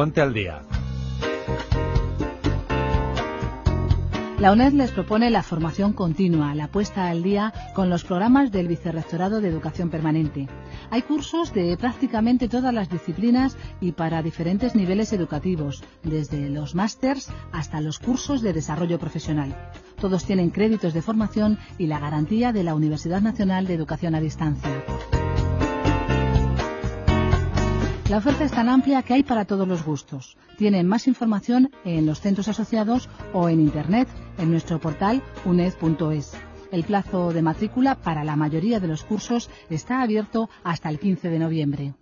Ponte al Día. La UNED les propone la formación continua, la puesta al día con los programas del Vicerrectorado de Educación Permanente. Hay cursos de prácticamente todas las disciplinas y para diferentes niveles educativos, desde los másters hasta los cursos de desarrollo profesional. Todos tienen créditos de formación y la garantía de la Universidad Nacional de Educación a Distancia. La oferta es tan amplia que hay para todos los gustos. Tienen más información en los centros asociados o en Internet, en nuestro portal uned.es. El plazo de matrícula para la mayoría de los cursos está abierto hasta el 15 de noviembre.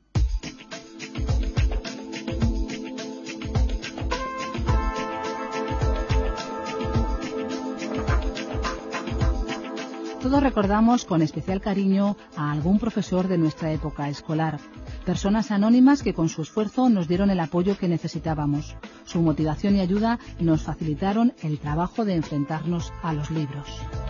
Todos recordamos con especial cariño a algún profesor de nuestra época escolar. Personas anónimas que con su esfuerzo nos dieron el apoyo que necesitábamos. Su motivación y ayuda nos facilitaron el trabajo de enfrentarnos a los libros.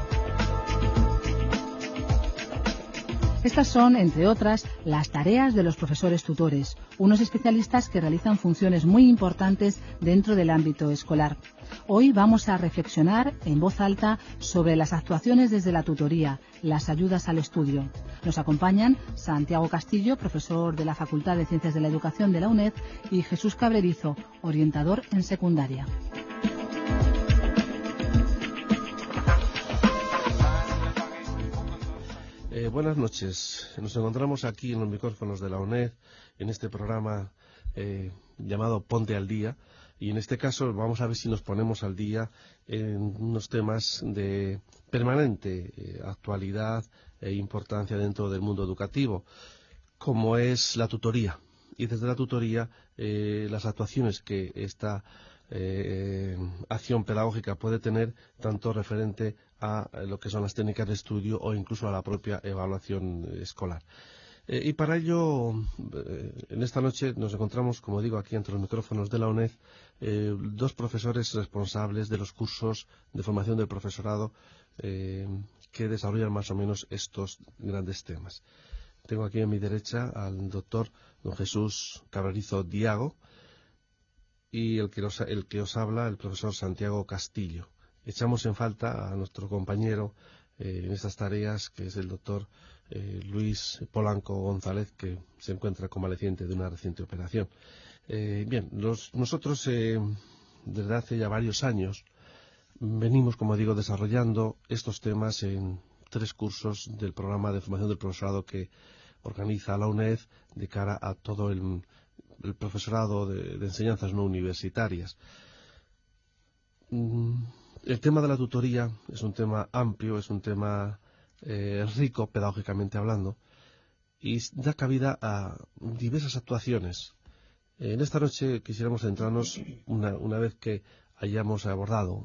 Estas son, entre otras, las tareas de los profesores tutores, unos especialistas que realizan funciones muy importantes dentro del ámbito escolar. Hoy vamos a reflexionar en voz alta sobre las actuaciones desde la tutoría, las ayudas al estudio. Nos acompañan Santiago Castillo, profesor de la Facultad de Ciencias de la Educación de la UNED, y Jesús Cabrerizo, orientador en secundaria. Buenas noches. Nos encontramos aquí en los micrófonos de la UNED en este programa llamado Ponte al Día, y en este caso vamos a ver si nos ponemos al día en unos temas de permanente actualidad e importancia dentro del mundo educativo, como es la tutoría, y desde la tutoría las actuaciones que esta acción pedagógica puede tener, tanto referente a lo que son las técnicas de estudio o incluso a la propia evaluación escolar. Y para ello, en esta noche nos encontramos, como digo, aquí entre los micrófonos de la UNED, dos profesores responsables de los cursos de formación del profesorado que desarrollan más o menos estos grandes temas. Tengo aquí a mi derecha al doctor don Jesús Cabrerizo Diago y el que os habla, el profesor Santiago Castillo. Echamos en falta a nuestro compañero en estas tareas, que es el doctor Luis Polanco González, que se encuentra convaleciente de una reciente operación. Nosotros desde hace ya varios años venimos, como digo, desarrollando estos temas en 3 cursos del programa de formación del profesorado que organiza la UNED de cara a todo el profesorado de enseñanzas no universitarias. El tema de la tutoría es un tema amplio, es un tema rico pedagógicamente hablando, y da cabida a diversas actuaciones. En esta noche quisiéramos centrarnos, una vez que hayamos abordado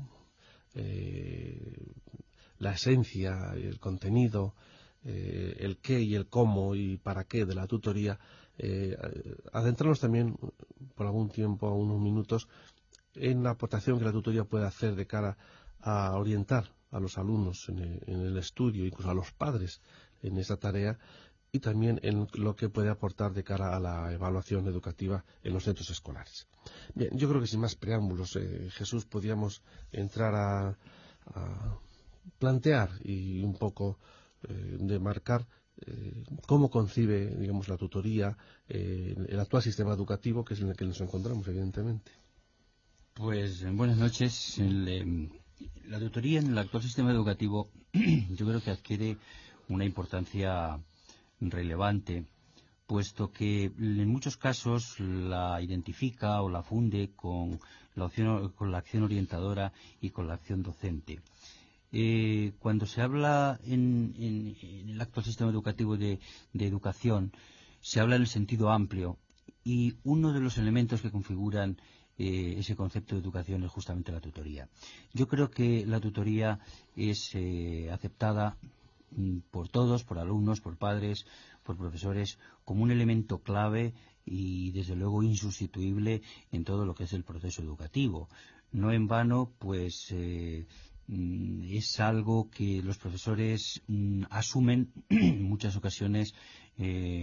la esencia, el contenido, el qué y el cómo y para qué de la tutoría, adentrarnos también por algún tiempo, unos minutos, en la aportación que la tutoría puede hacer de cara a orientar a los alumnos en el estudio, incluso a los padres en esa tarea, y también en lo que puede aportar de cara a la evaluación educativa en los centros escolares. Bien, yo creo que sin más preámbulos, Jesús, podríamos entrar a plantear y un poco de marcar cómo concibe, digamos, la tutoría el actual sistema educativo, que es en el que nos encontramos, evidentemente. Pues buenas noches. La tutoría en el actual sistema educativo yo creo que adquiere una importancia relevante, puesto que en muchos casos la identifica o la funde con la acción orientadora y con la acción docente. Cuando se habla en el actual sistema educativo de educación, se habla en el sentido amplio, y uno de los elementos que configuran ese concepto de educación es justamente la tutoría. Yo creo que la tutoría es aceptada por todos, por alumnos, por padres, por profesores, como un elemento clave y desde luego insustituible en todo lo que es el proceso educativo. No en vano, pues es algo que los profesores asumen en muchas ocasiones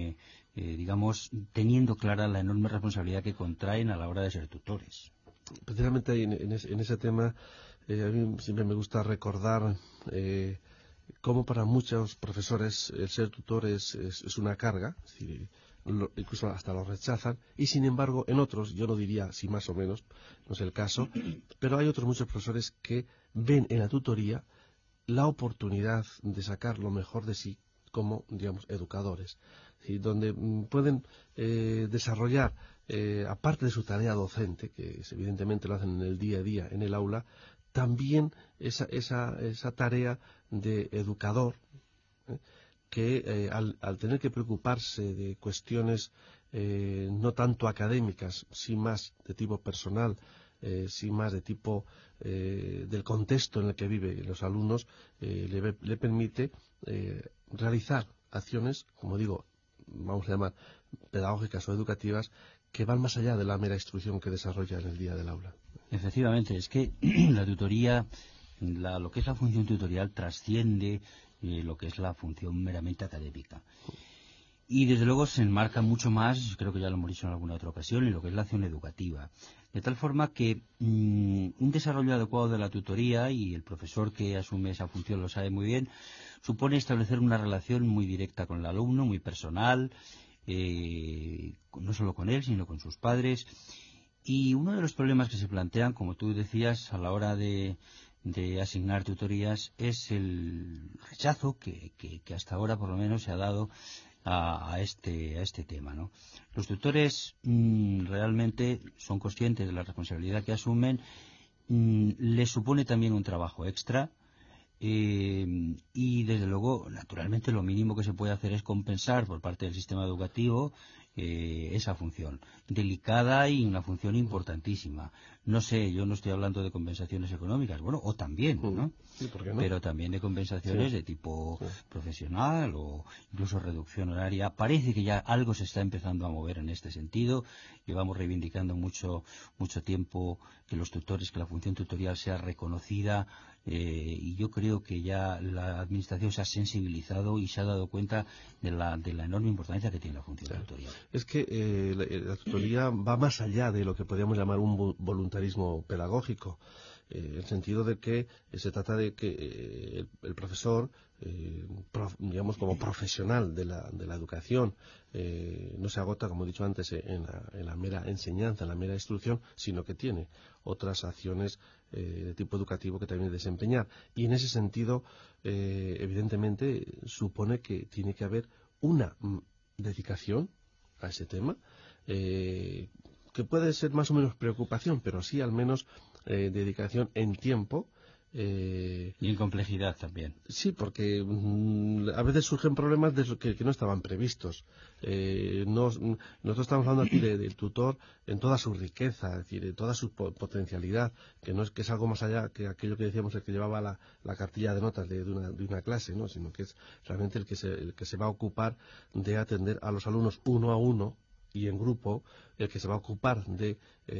digamos, teniendo clara la enorme responsabilidad que contraen a la hora de ser tutores. Precisamente en ese tema, a mí siempre me gusta recordar cómo para muchos profesores el ser tutor es una carga, es decir, incluso hasta lo rechazan, y sin embargo en otros, yo no diría si más o menos, no es el caso, pero hay otros muchos profesores que ven en la tutoría la oportunidad de sacar lo mejor de sí como, digamos, educadores, ¿sí? Donde pueden desarrollar, aparte de su tarea docente, que evidentemente lo hacen en el día a día en el aula, también esa tarea de educador, que al tener que preocuparse de cuestiones no tanto académicas, sí más de tipo personal, sí más de tipo del contexto en el que viven los alumnos, le permite realizar acciones, como digo, vamos a llamar pedagógicas o educativas, que van más allá de la mera instrucción que desarrolla en el día del aula. Efectivamente, es que la tutoría, lo que es la función tutorial trasciende lo que es la función meramente académica. Y desde luego se enmarca mucho más, creo que ya lo hemos dicho en alguna otra ocasión, en lo que es la acción educativa. De tal forma que un desarrollo adecuado de la tutoría, y el profesor que asume esa función lo sabe muy bien, supone establecer una relación muy directa con el alumno, muy personal, no solo con él, sino con sus padres. Y uno de los problemas que se plantean, como tú decías, a la hora de asignar tutorías, es el rechazo que hasta ahora por lo menos se ha dado a este tema, ¿no? Los tutores realmente son conscientes de la responsabilidad que asumen, les supone también un trabajo extra, y desde luego, naturalmente, lo mínimo que se puede hacer es compensar por parte del sistema educativo esa función delicada y una función importantísima. No sé, yo no estoy hablando de compensaciones económicas, bueno, o también, ¿no? Sí, ¿por qué no? Pero también de compensaciones de tipo profesional o incluso reducción horaria. Parece que ya algo se está empezando a mover en este sentido. Llevamos reivindicando mucho tiempo que los tutores, que la función tutorial sea reconocida, y yo creo que ya la administración se ha sensibilizado y se ha dado cuenta de la enorme importancia que tiene la función tutorial. Es que la tutoría va más allá de lo que podríamos llamar un voluntarismo pedagógico, en el sentido de que se trata de que el profesor, digamos como profesional de la educación, no se agota, como he dicho antes, en la mera enseñanza, en la mera instrucción, sino que tiene otras acciones de tipo educativo que también desempeñar. Y en ese sentido, evidentemente, supone que tiene que haber una dedicación a ese tema, que puede ser más o menos preocupación, pero sí al menos dedicación en tiempo. Y en complejidad también. Sí, porque a veces surgen problemas que no estaban previstos. Nosotros estamos hablando aquí del tutor en toda su riqueza, es decir, en toda su potencialidad, que no es que es algo más allá que aquello que decíamos, el que llevaba la cartilla de notas de una clase, ¿no? Sino que es realmente el que se va a ocupar de atender a los alumnos uno a uno y en grupo, el que se va a ocupar de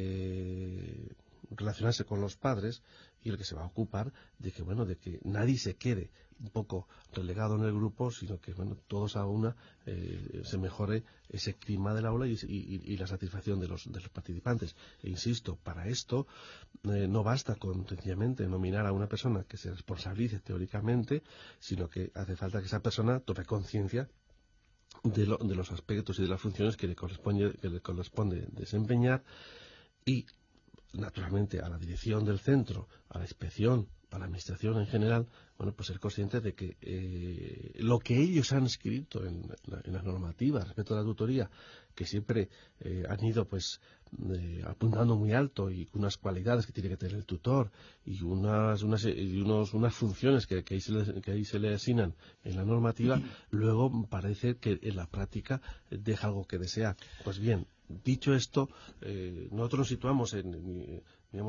relacionarse con los padres, y el que se va a ocupar de que nadie se quede un poco relegado en el grupo, sino que todos a una se mejore ese clima del aula y la satisfacción de los participantes. E insisto, para esto no basta con sencillamente nominar a una persona que se responsabilice teóricamente, sino que hace falta que esa persona tome conciencia de los aspectos y de las funciones que le corresponde desempeñar, y naturalmente a la dirección del centro, a la inspección, a la administración en general, pues ser conscientes de que lo que ellos han escrito en las normativas respecto a la tutoría, que siempre han ido apuntando muy alto, y unas cualidades que tiene que tener el tutor y unas funciones que ahí se le asignan en la normativa, luego parece que en la práctica deja algo que desear. Pues bien, dicho esto, nosotros nos situamos en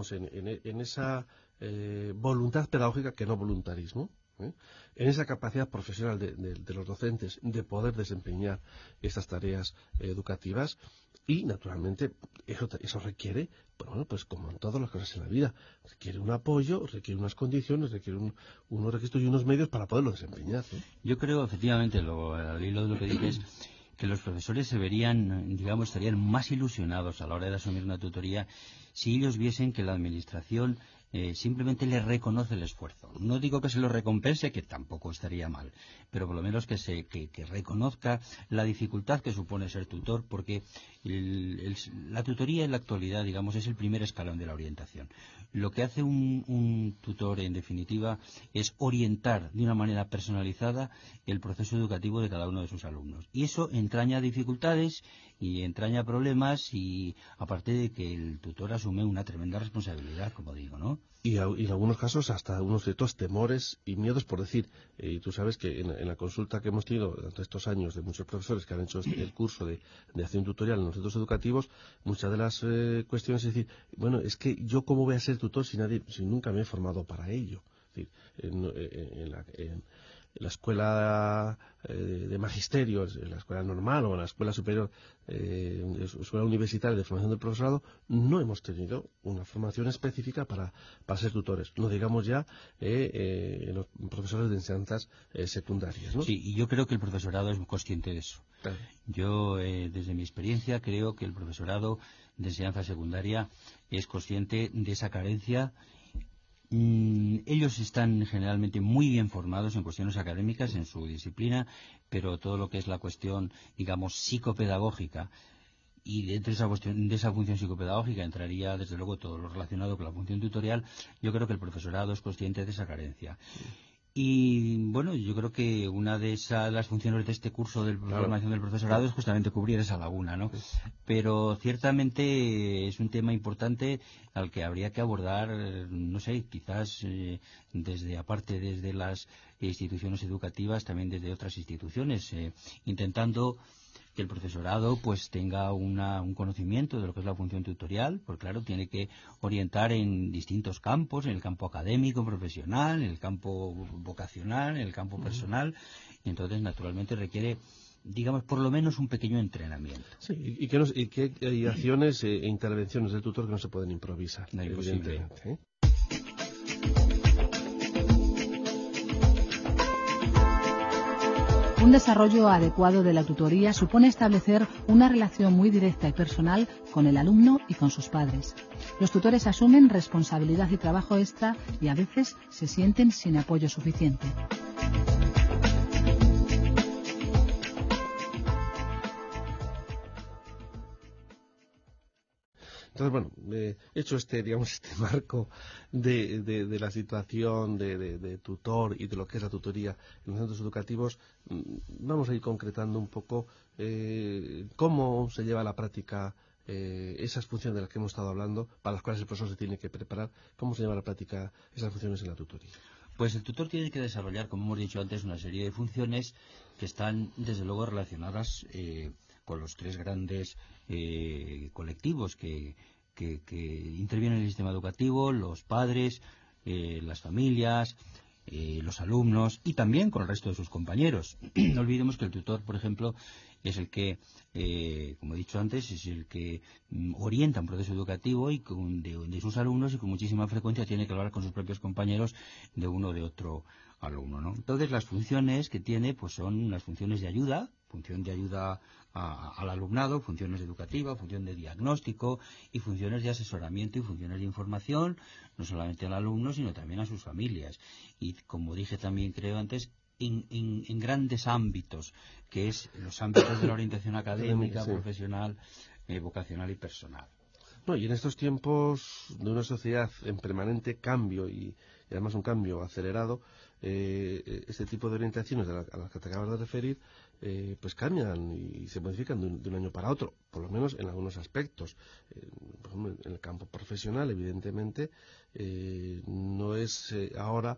esa voluntad pedagógica, que no voluntarismo, en esa capacidad profesional de los docentes de poder desempeñar estas tareas educativas, y naturalmente eso requiere, pues como en todas las cosas en la vida, requiere un apoyo, requiere unas condiciones, requiere unos requisitos y unos medios para poderlo desempeñar, ¿no? Yo creo, efectivamente, al hilo de lo que dices, que los profesores se verían, digamos, estarían más ilusionados a la hora de asumir una tutoría si ellos viesen que la administración simplemente les reconoce el esfuerzo. No digo que se lo recompense, que tampoco estaría mal, pero por lo menos que reconozca la dificultad que supone ser tutor, porque la tutoría en la actualidad, digamos, es el primer escalón de la orientación. Lo que hace un tutor, en definitiva, es orientar de una manera personalizada el proceso educativo de cada uno de sus alumnos. Y eso entraña dificultades y entraña problemas, y aparte de que el tutor asume una tremenda responsabilidad, como digo, ¿no? Y en algunos casos hasta unos ciertos temores y miedos, por decir, y tú sabes que en la consulta que hemos tenido durante estos años de muchos profesores que han hecho el curso de acción tutorial en los centros educativos, muchas de las cuestiones es decir, bueno, es que yo cómo voy a ser tutor si nunca me he formado para ello. Es decir, en la escuela de magisterio, en la escuela normal o en la escuela superior, escuela universitaria de formación del profesorado, no hemos tenido una formación específica para ser tutores. No digamos ya los profesores de enseñanzas secundarias, ¿no? Sí, y yo creo que el profesorado es consciente de eso. Claro. Yo, desde mi experiencia, creo que el profesorado de enseñanza secundaria es consciente de esa carencia. Ellos están generalmente muy bien formados en cuestiones académicas, en su disciplina, pero todo lo que es la cuestión, digamos, psicopedagógica, y dentro de esa función psicopedagógica entraría, desde luego, todo lo relacionado con la función tutorial. Yo creo que el profesorado es consciente de esa carencia. Y bueno, yo creo que una de las funciones de este curso de formación del profesorado es justamente cubrir esa laguna, ¿no? Pero ciertamente es un tema importante al que habría que abordar, no sé, quizás desde las instituciones educativas, también desde otras instituciones, intentando que el profesorado pues tenga un conocimiento de lo que es la función tutorial, porque claro, tiene que orientar en distintos campos, en el campo académico, profesional, en el campo vocacional, en el campo personal, y entonces naturalmente requiere, digamos, por lo menos un pequeño entrenamiento. Sí, y que hay acciones e intervenciones del tutor que no se pueden improvisar, No, evidentemente, ¿eh? Un desarrollo adecuado de la tutoría supone establecer una relación muy directa y personal con el alumno y con sus padres. Los tutores asumen responsabilidad y trabajo extra y a veces se sienten sin apoyo suficiente. Entonces, bueno, hecho este marco de la situación de tutor y de lo que es la tutoría en los centros educativos, vamos a ir concretando un poco cómo se lleva a la práctica esas funciones de las que hemos estado hablando, para las cuales el profesor se tiene que preparar, cómo se lleva a la práctica esas funciones en la tutoría. Pues el tutor tiene que desarrollar, como hemos dicho antes, una serie de funciones que están, desde luego, relacionadas con los tres grandes colectivos que intervienen en el sistema educativo: los padres, las familias, los alumnos, y también con el resto de sus compañeros. No olvidemos que el tutor, por ejemplo, es el que, como he dicho antes, es el que orienta un proceso educativo y de sus alumnos, y con muchísima frecuencia tiene que hablar con sus propios compañeros de uno o de otro alumno, ¿no? Entonces, las funciones que tiene pues son las funciones de ayuda, función de ayuda al alumnado, funciones educativas, función de diagnóstico y funciones de asesoramiento y funciones de información, no solamente al alumno, sino también a sus familias. Y como dije también, creo antes, en grandes ámbitos, que es los ámbitos de la orientación académica, sí, profesional, vocacional y personal. No, y en estos tiempos de una sociedad en permanente cambio y además un cambio acelerado, este tipo de orientaciones a las que te acabas de referir, pues cambian y se modifican de un año para otro, por lo menos en algunos aspectos. Por ejemplo, en el campo profesional, evidentemente, no es ahora,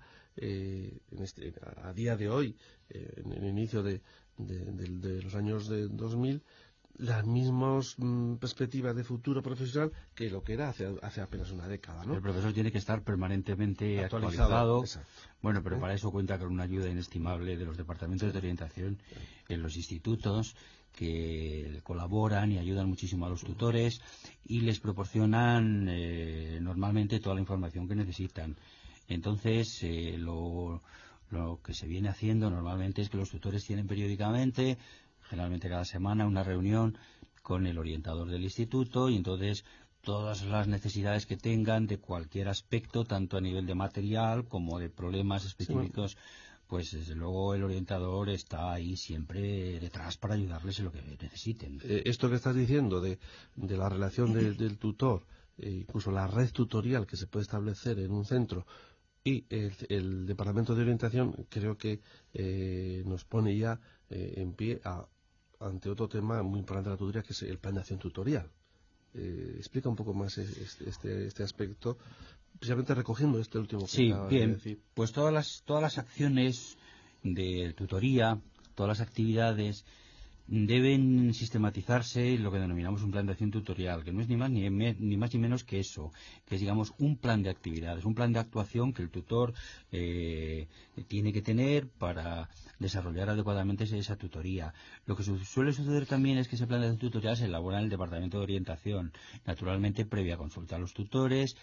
a día de hoy, en el inicio de los años de 2000, las mismas perspectivas de futuro profesional que lo que era hace apenas una década, ¿no? El profesor tiene que estar permanentemente actualizado. Exacto. Bueno, pero para eso cuenta con una ayuda inestimable de los departamentos de orientación en los institutos, que colaboran y ayudan muchísimo a los tutores y les proporcionan normalmente toda la información que necesitan. Entonces, lo que se viene haciendo normalmente es que los tutores tienen periódicamente, generalmente cada semana, una reunión con el orientador del instituto, y entonces todas las necesidades que tengan de cualquier aspecto, tanto a nivel de material como de problemas específicos, sí, pues desde luego el orientador está ahí siempre detrás para ayudarles en lo que necesiten. Esto que estás diciendo de la relación del tutor, incluso la red tutorial que se puede establecer en un centro y el departamento de orientación, creo que nos pone ya en pie ante otro tema muy importante de la tutoría, que es el plan de acción tutorial. Explica un poco más este aspecto, precisamente recogiendo este último que sí, acabas bien, de decir. Pues todas las acciones de tutoría, todas las actividades deben sistematizarse en lo que denominamos un plan de acción tutorial, que no es ni más ni menos que eso, que es, digamos, un plan de actividades, un plan de actuación que el tutor tiene que tener para desarrollar adecuadamente esa tutoría. Lo que suele suceder también es que ese plan de acción tutorial se elabora en el departamento de orientación, naturalmente previa consulta a los tutores,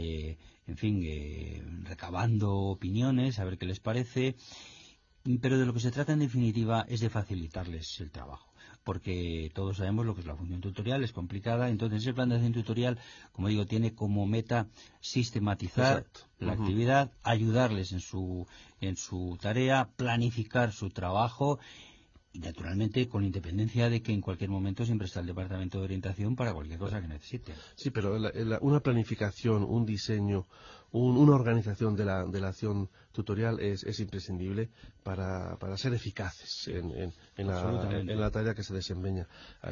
recabando opiniones, a ver qué les parece. Pero de lo que se trata en definitiva es de facilitarles el trabajo, porque todos sabemos lo que es la función tutorial, es complicada. Entonces ese plan de acción tutorial, como digo, tiene como meta sistematizar la actividad, ayudarles en su tarea, planificar su trabajo, y naturalmente con independencia de que en cualquier momento siempre está el departamento de orientación para cualquier cosa que necesite. Sí, pero una planificación, un diseño, una organización de la acción tutorial es imprescindible para ser eficaces en la tarea que se desempeña.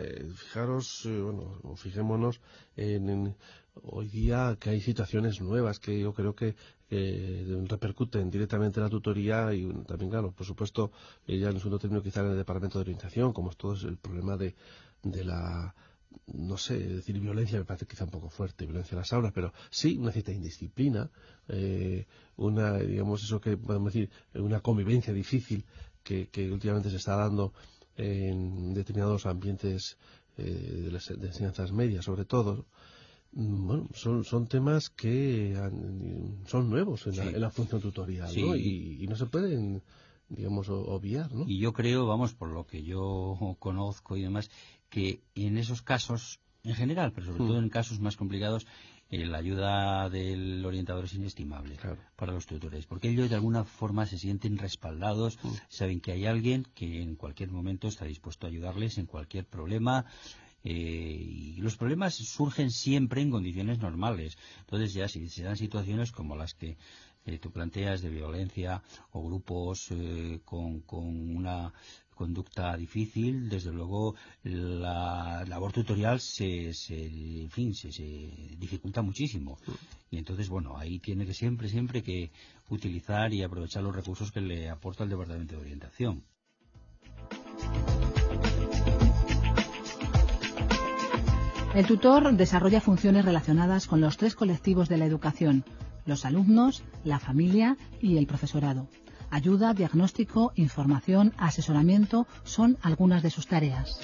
Fijémonos en hoy día que hay situaciones nuevas que yo creo que repercuten directamente en la tutoría y también, claro, por supuesto, ya en el segundo término quizá en el departamento de orientación, como es todo el problema de la, no sé, decir violencia me parece quizá un poco fuerte, violencia en las aulas, pero sí una cierta indisciplina, digamos eso que podemos decir, una convivencia difícil que últimamente se está dando en determinados ambientes de enseñanzas medias, sobre todo. Bueno, son temas que son nuevos en la función tutorial, sí, ¿no? Y no se pueden, digamos, obviar, ¿no? Y yo creo, por lo que yo conozco y demás, que en esos casos, en general, pero sobre todo en casos más complicados, la ayuda del orientador es inestimable, claro, para los tutores, porque ellos de alguna forma se sienten respaldados, saben que hay alguien que en cualquier momento está dispuesto a ayudarles en cualquier problema. Y los problemas surgen siempre en condiciones normales. Entonces ya si se dan situaciones como las que tú planteas de violencia o grupos con una conducta difícil, desde luego la labor tutorial se dificulta muchísimo. Y entonces, bueno, ahí tiene que siempre que utilizar y aprovechar los recursos que le aporta el Departamento de Orientación. El tutor desarrolla funciones relacionadas con los tres colectivos de la educación: los alumnos, la familia y el profesorado. Ayuda, diagnóstico, información, asesoramiento son algunas de sus tareas.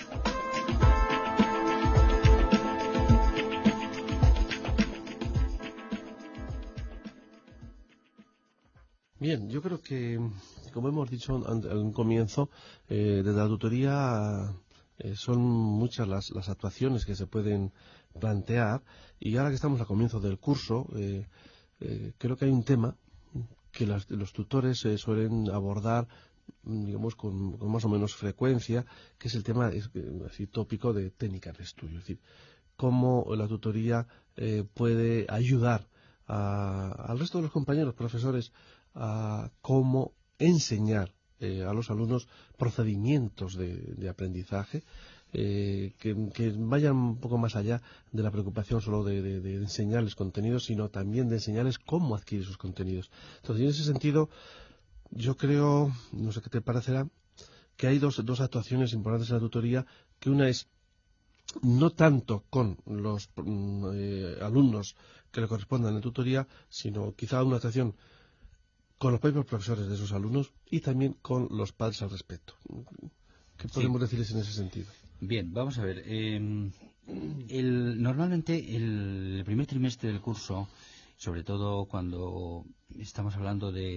Bien, yo creo que, como hemos dicho al un comienzo, desde la tutoría son muchas las actuaciones que se pueden plantear, y ahora que estamos a comienzo del curso, creo que hay un tema que los tutores suelen abordar, digamos, con más o menos frecuencia, que es el tema así tópico de técnicas de estudio, es decir, cómo la tutoría puede ayudar al resto de los compañeros profesores a cómo enseñar a los alumnos procedimientos de aprendizaje que vayan un poco más allá de la preocupación solo de enseñarles contenidos, sino también de enseñarles cómo adquirir sus contenidos. Entonces, en ese sentido, yo creo, no sé qué te parecerá, que hay dos actuaciones importantes en la tutoría, que una es no tanto con los alumnos que le correspondan en tutoría, sino quizá una actuación con los propios profesores de esos alumnos y también con los padres al respecto. ¿Qué podemos decirles en ese sentido? Bien, vamos a ver. Normalmente el primer trimestre del curso, sobre todo cuando estamos hablando de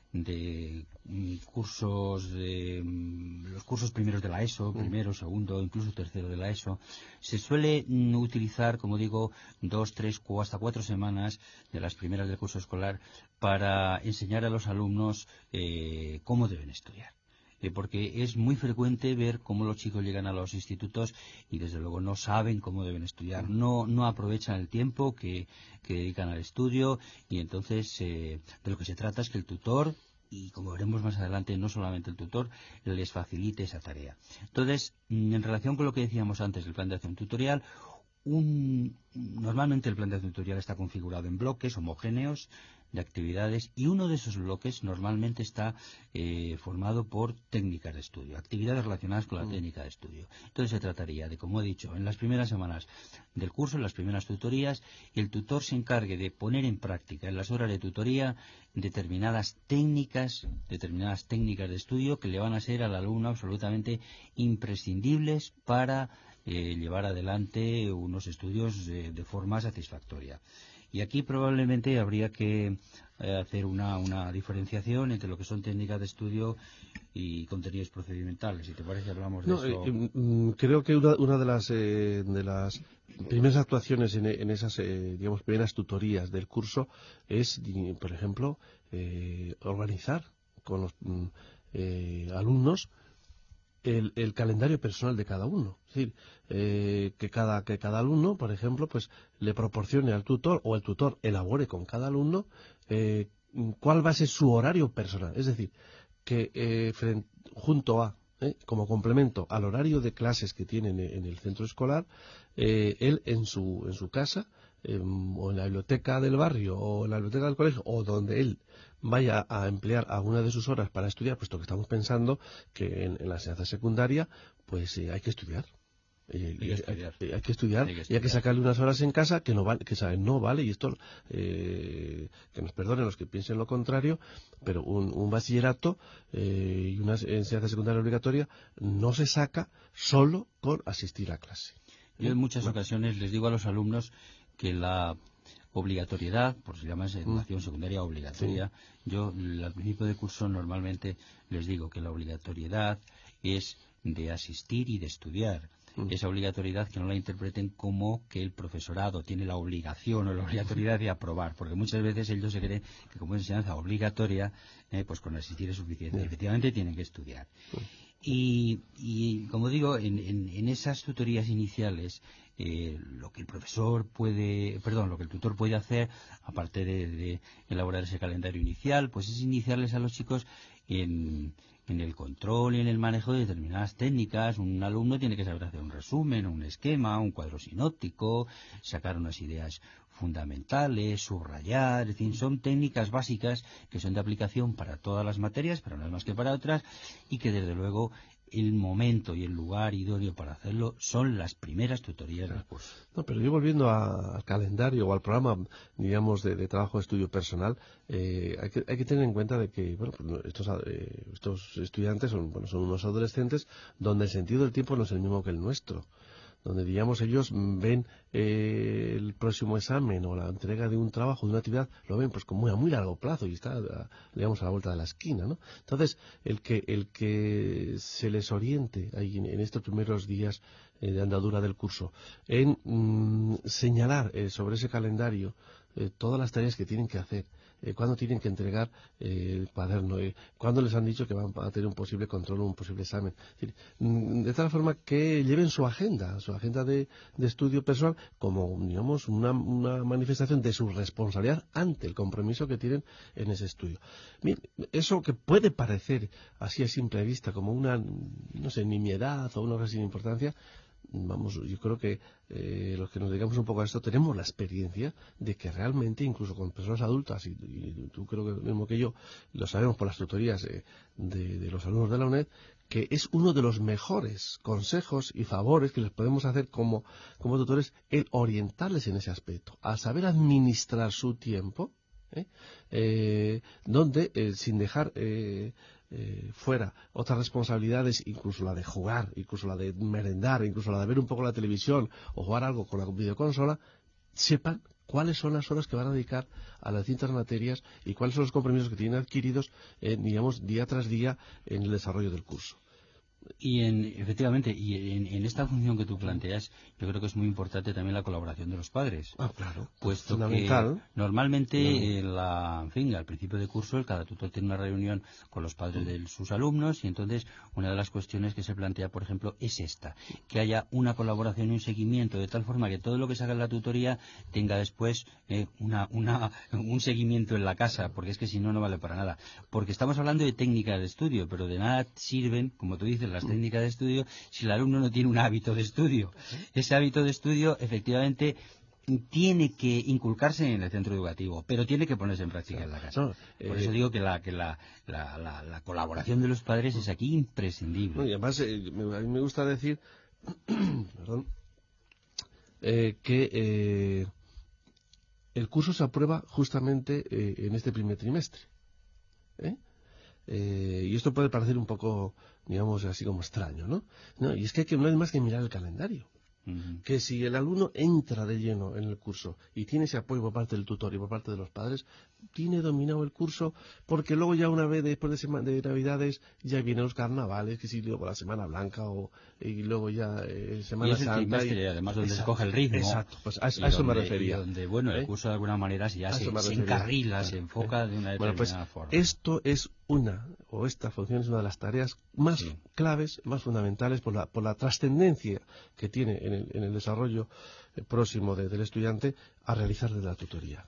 cursos, los cursos primeros de la ESO, primero, segundo, incluso tercero de la ESO, se suele utilizar, como digo, 2, 3 o hasta 4 semanas de las primeras del curso escolar para enseñar a los alumnos cómo deben estudiar. Porque es muy frecuente ver cómo los chicos llegan a los institutos y desde luego no saben cómo deben estudiar, no aprovechan el tiempo que dedican al estudio, y entonces de lo que se trata es que el tutor, y como veremos más adelante, no solamente el tutor, les facilite esa tarea. Entonces, en relación con lo que decíamos antes del plan de acción tutorial, normalmente el plan de acción tutorial está configurado en bloques homogéneos de actividades, y uno de esos bloques normalmente está formado por técnicas de estudio, actividades relacionadas con la técnica de estudio. Entonces se trataría de, como he dicho, en las primeras semanas del curso, en las primeras tutorías, el tutor se encargue de poner en práctica en las horas de tutoría determinadas técnicas de estudio que le van a ser al alumno absolutamente imprescindibles para llevar adelante unos estudios de forma satisfactoria. Y aquí probablemente habría que hacer una diferenciación entre lo que son técnicas de estudio y contenidos procedimentales. Si te parece, hablamos de eso. Creo que una de las primeras actuaciones en esas digamos, primeras tutorías del curso es, por ejemplo, organizar con los alumnos el calendario personal de cada uno. Es decir, que cada alumno, por ejemplo, pues le proporcione al tutor, o el tutor elabore con cada alumno cuál va a ser su horario personal. Es decir, que junto a, como complemento al horario de clases que tienen en el centro escolar, él en su casa, o en la biblioteca del barrio, o en la biblioteca del colegio, o donde él vaya a emplear alguna de sus horas para estudiar, puesto que estamos pensando que en la enseñanza secundaria pues hay que estudiar. Hay que estudiar y hay que sacarle unas horas en casa que no vale, y esto que nos perdonen los que piensen lo contrario, pero un bachillerato y una enseñanza secundaria obligatoria no se saca solo con asistir a clase. Yo en muchas ocasiones les digo a los alumnos que la obligatoriedad, por si llamas educación secundaria obligatoria, yo al principio de curso normalmente les digo que la obligatoriedad es de asistir y de estudiar. Esa obligatoriedad que no la interpreten como que el profesorado tiene la obligación o la obligatoriedad de aprobar, porque muchas veces ellos se creen que como enseñanza obligatoria, pues con asistir es suficiente. Efectivamente tienen que estudiar. Y como digo, en esas tutorías iniciales, lo que el tutor puede hacer, aparte de elaborar ese calendario inicial, pues es iniciarles a los chicos en el control y en el manejo de determinadas técnicas. Un alumno tiene que saber hacer un resumen, un esquema, un cuadro sinóptico, sacar unas ideas fundamentales, subrayar, es decir, son técnicas básicas que son de aplicación para todas las materias, pero no es más que para otras, y que desde luego el momento y el lugar idóneo para hacerlo son las primeras tutorías del curso. No, pero yo volviendo al calendario o al programa, digamos, de trabajo de estudio personal, hay que tener en cuenta de que estos estudiantes son unos adolescentes donde el sentido del tiempo no es el mismo que el nuestro, donde, digamos, ellos ven el próximo examen o la entrega de un trabajo, de una actividad, lo ven pues como a muy largo plazo y está, digamos, a la vuelta de la esquina, ¿no? Entonces, el que se les oriente ahí en estos primeros días de andadura del curso en señalar sobre ese calendario todas las tareas que tienen que hacer, cuándo tienen que entregar el cuaderno, cuándo les han dicho que van a tener un posible control o un posible examen. Es decir, de tal forma que lleven su agenda de estudio personal como, digamos, una manifestación de su responsabilidad ante el compromiso que tienen en ese estudio. Bien, eso que puede parecer así a simple vista como una, no sé, nimiedad o una cosa sin importancia, vamos, yo creo que los que nos dedicamos un poco a esto tenemos la experiencia de que realmente, incluso con personas adultas, y tú creo que lo mismo que yo, lo sabemos por las tutorías de los alumnos de la UNED, que es uno de los mejores consejos y favores que les podemos hacer como tutores, el orientarles en ese aspecto, a saber administrar su tiempo, donde sin dejar fuera otras responsabilidades, incluso la de jugar, incluso la de merendar, incluso la de ver un poco la televisión o jugar algo con la videoconsola, sepan cuáles son las horas que van a dedicar a las distintas materias y cuáles son los compromisos que tienen adquiridos, digamos, día tras día en el desarrollo del curso. Y efectivamente, en esta función que tú planteas, yo creo que es muy importante también la colaboración de los padres. Ah, claro. Puesto fundamental. Que normalmente, en fin, al principio de curso, cada tutor tiene una reunión con los padres de sus alumnos, y entonces una de las cuestiones que se plantea, por ejemplo, es esta: que haya una colaboración y un seguimiento, de tal forma que todo lo que se haga en la tutoría tenga después un seguimiento en la casa, porque es que si no, no vale para nada. Porque estamos hablando de técnicas de estudio, pero de nada sirven, como tú dices, las técnicas de estudio si el alumno no tiene un hábito de estudio. Ese hábito de estudio, efectivamente, tiene que inculcarse en el centro educativo, pero tiene que ponerse en práctica en la casa. Por eso digo que la colaboración de los padres es aquí imprescindible. No, y además, a mí me gusta decir que el curso se aprueba justamente en este primer trimestre. Y esto puede parecer un poco, digamos, así como extraño, ¿no? Y es que no hay más que mirar el calendario. Que si el alumno entra de lleno en el curso y tiene ese apoyo por parte del tutor y por parte de los padres, tiene dominado el curso, porque luego ya una vez después de Navidades ya vienen los carnavales, que si luego la Semana Blanca y luego ya Semana Santa. Y además donde se coge el ritmo. Exacto, pues a eso me refería. Y donde, bueno, el curso de alguna manera ya se encarrila, se enfoca de una determinada forma. Esto es esta función es una de las tareas más claves, más fundamentales por la trascendencia que tiene en el desarrollo próximo del estudiante a realizar desde la tutoría.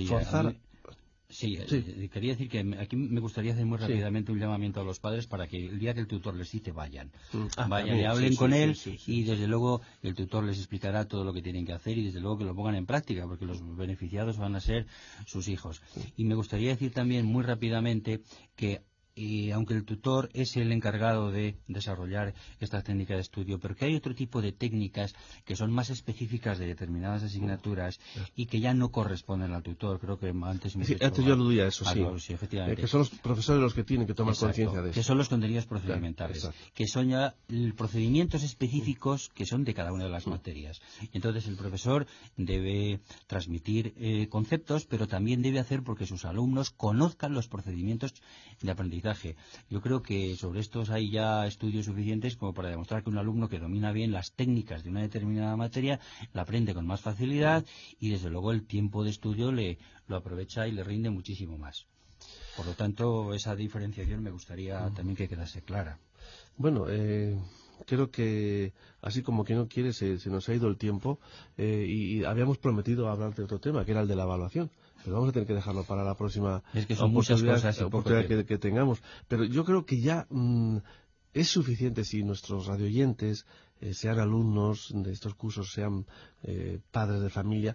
Quería decir que aquí me gustaría hacer muy rápidamente un llamamiento a los padres para que el día que el tutor les cite vayan y hablen con él, y desde luego el tutor les explicará todo lo que tienen que hacer, y desde luego que lo pongan en práctica, porque los beneficiados van a ser sus hijos. Y me gustaría decir también muy rápidamente que aunque el tutor es el encargado de desarrollar esta técnica de estudio, pero que hay otro tipo de técnicas que son más específicas de determinadas asignaturas y que ya no corresponden al tutor. Creo que antes yo aludía a eso, sí, efectivamente. Que son los profesores los que tienen que tomar conciencia de eso. Que son los contenidos procedimentales, que son ya procedimientos específicos que son de cada una de las materias. Entonces el profesor debe transmitir conceptos, pero también debe hacer porque sus alumnos conozcan los procedimientos de aprendizaje. Yo creo que sobre estos hay ya estudios suficientes como para demostrar que un alumno que domina bien las técnicas de una determinada materia la aprende con más facilidad, y desde luego el tiempo de estudio lo aprovecha y le rinde muchísimo más. Por lo tanto, esa diferenciación me gustaría también que quedase clara. Bueno, creo que así como que no quiere, se nos ha ido el tiempo, y habíamos prometido hablar de otro tema, que era el de la evaluación. Pero vamos a tener que dejarlo para la próxima oportunidad que tengamos. Pero yo creo que ya es suficiente si nuestros radioyentes, sean alumnos de estos cursos, sean padres de familia,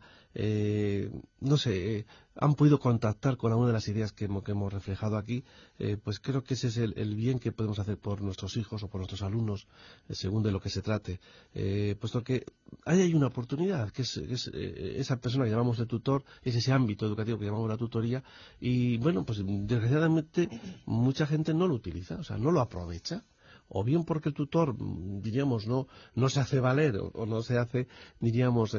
han podido contactar con alguna de las ideas que hemos reflejado aquí. Pues creo que ese es el bien que podemos hacer por nuestros hijos o por nuestros alumnos, según de lo que se trate. Puesto que hay una oportunidad, que es esa persona que llamamos de tutor, es ese ámbito educativo que llamamos la tutoría, y bueno, pues desgraciadamente mucha gente no lo utiliza, o sea, no lo aprovecha. O bien porque el tutor, diríamos, no se hace valer o no se hace, diríamos,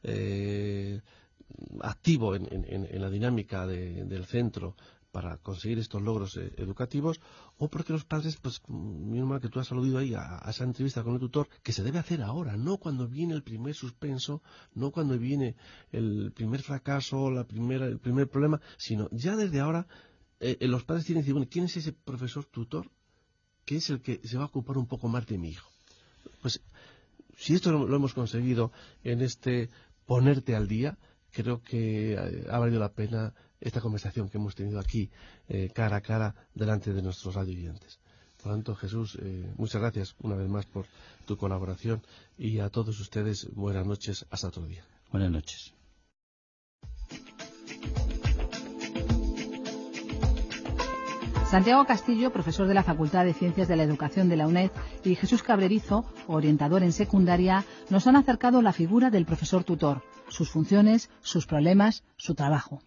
activo en la dinámica del centro para conseguir estos logros educativos, o porque los padres, pues, mismo que tú has aludido ahí a esa entrevista con el tutor, que se debe hacer ahora, no cuando viene el primer suspenso, no cuando viene el primer fracaso, el primer problema, sino ya desde ahora los padres tienen que decir, bueno, ¿quién es ese profesor tutor que es el que se va a ocupar un poco más de mi hijo? Pues si esto lo hemos conseguido en este ponerte al día, creo que ha valido la pena esta conversación que hemos tenido aquí, cara a cara, delante de nuestros radioyentes. Por lo tanto, Jesús, muchas gracias una vez más por tu colaboración, y a todos ustedes buenas noches, hasta otro día. Buenas noches. Santiago Castillo, profesor de la Facultad de Ciencias de la Educación de la UNED, y Jesús Cabrerizo, orientador en secundaria, nos han acercado la figura del profesor tutor, sus funciones, sus problemas, su trabajo.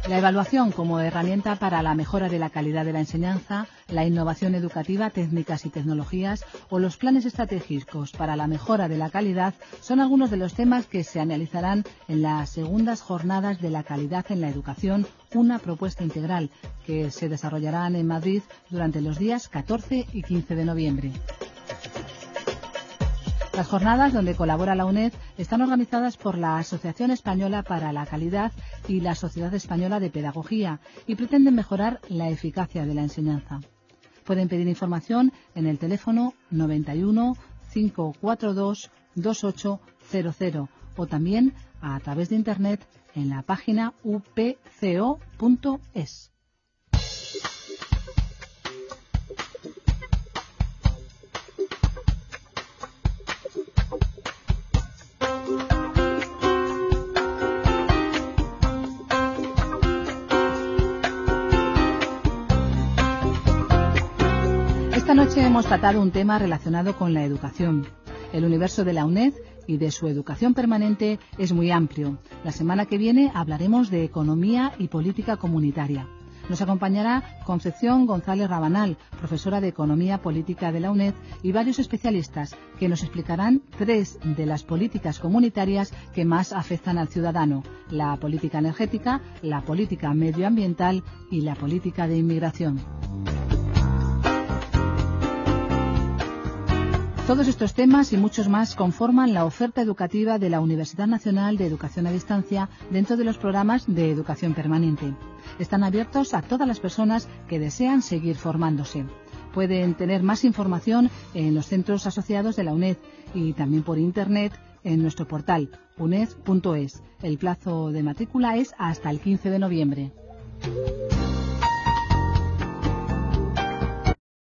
La evaluación como herramienta para la mejora de la calidad de la enseñanza, la innovación educativa, técnicas y tecnologías o los planes estratégicos para la mejora de la calidad son algunos de los temas que se analizarán en las segundas jornadas de la calidad en la educación, una propuesta integral, que se desarrollarán en Madrid durante los días 14 y 15 de noviembre. Las jornadas, donde colabora la UNED, están organizadas por la Asociación Española para la Calidad y la Sociedad Española de Pedagogía y pretenden mejorar la eficacia de la enseñanza. Pueden pedir información en el teléfono 91 542 2800 o también a través de Internet en la página upco.es. Esta noche hemos tratado un tema relacionado con la educación. El universo de la UNED y de su educación permanente es muy amplio. La semana que viene hablaremos de economía y política comunitaria. Nos acompañará Concepción González Rabanal, profesora de Economía Política de la UNED, y varios especialistas que nos explicarán 3 de las políticas comunitarias que más afectan al ciudadano: la política energética, la política medioambiental y la política de inmigración. Todos estos temas y muchos más conforman la oferta educativa de la Universidad Nacional de Educación a Distancia dentro de los programas de educación permanente. Están abiertos a todas las personas que desean seguir formándose. Pueden tener más información en los centros asociados de la UNED y también por Internet en nuestro portal uned.es. El plazo de matrícula es hasta el 15 de noviembre.